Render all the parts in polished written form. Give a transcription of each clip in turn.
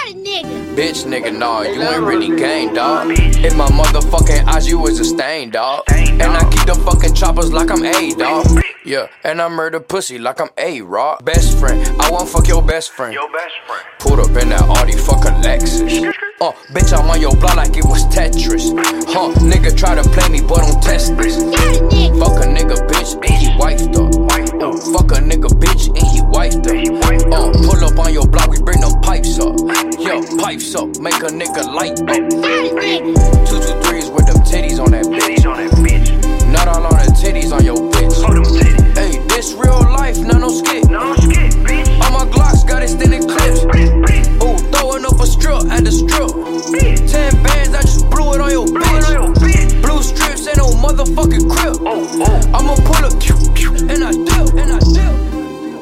Bitch nigga, nah, you ain't really gang, dawg. In my motherfucking eyes, you was a stain, dawg. And I keep them fucking choppers like I'm A, dawg. Yeah, and I murder pussy like I'm A-Rock. Best friend, I won't fuck your best friend. Pulled up in that Audi, fuck a Lexus. Bitch, I'm on your block like it was Tetris. Nigga try to play me, but don't test this. Fuck a nigga, bitch, and he wifed up. Fuck a nigga, bitch, and he wifed up. Pull up on your block, we bring them pipes up. Yo, pipes up, make a nigga light up. 223s with them titties on that bitch. Not all on the titties on your bitch. Hey, this real life, not no skit. All my Glocks got extended clips. Ooh, throwing up a strip at the strip. 10 bands, I just blew it on your bitch. Blue strips ain't no motherfucking crib. I'ma pull up, and I dip.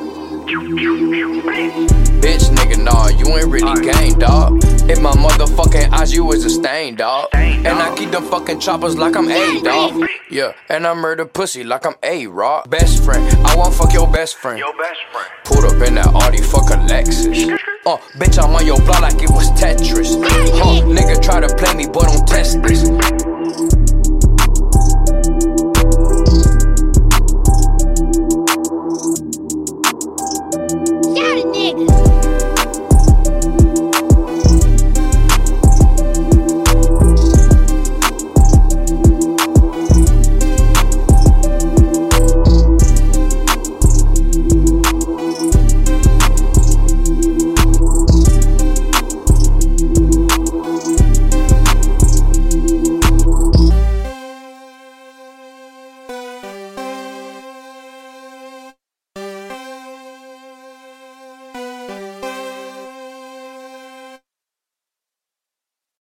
Bitch nigga, nah, you ain't really gang, dawg. In my motherfucking eyes, you was a stain, dawg. And I keep them fucking choppers like I'm A, dawg. Yeah, and I murder pussy like I'm A-Rock. Best friend, I won't fuck your best friend. Pulled up in that Audi, fuck a Lexus. Bitch, I'm on your block like it was Tetris. Nigga try to play me, but don't test this. Nigga.